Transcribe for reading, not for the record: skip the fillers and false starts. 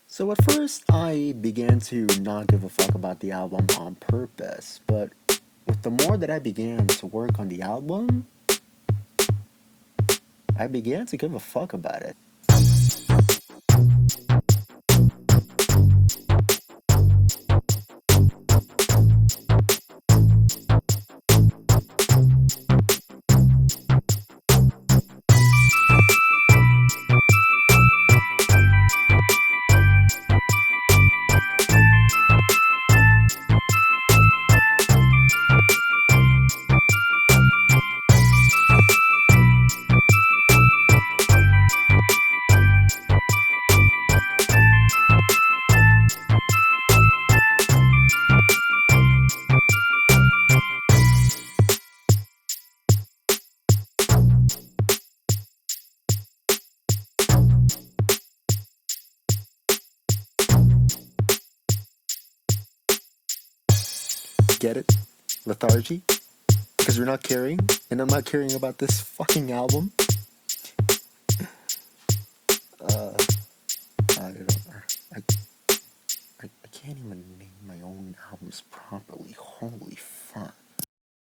So at first, I began to not give a fuck about the album on purpose, but with the more that I began to work on the album, I began to give a fuck about it. Get it? Lethargy? Because you're not caring, and I'm not caring about this fucking album? Uh, I don't. I, I can't even name my own albums properly. Holy fuck.